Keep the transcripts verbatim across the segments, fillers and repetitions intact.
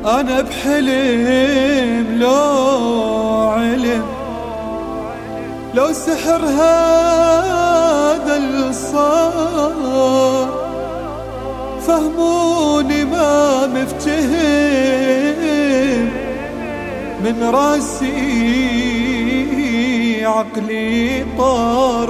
أنا بحلم لو علم، لو سحر هذا الصار، فهموني ما مفتهم، من راسي عقلي طار.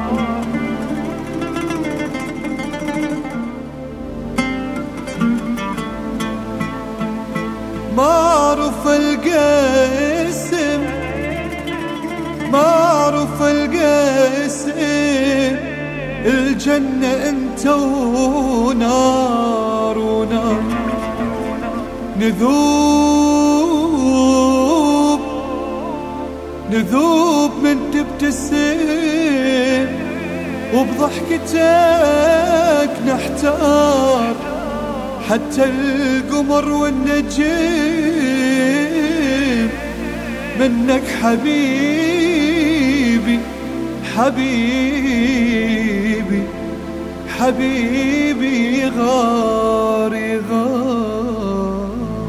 ما أعرف ألقى اسم، ما أعرف ألقى اسم، الجنة أنت ونار ونار. نذوب نذوب من تبتسم، وبضحكتك نحتار، حتى القمر والنجم منك حبيبي حبيبي حبيبي غار غار.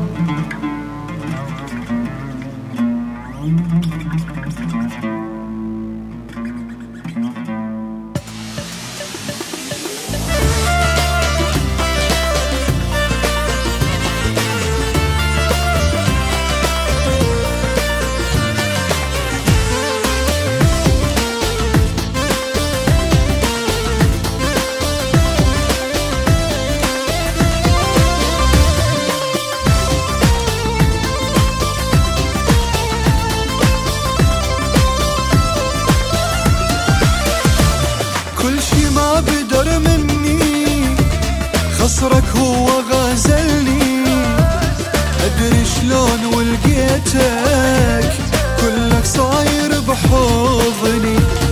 بدر مني خصرك هو غازلني، أدري شلون ولقيتك كلك صاير بحضني.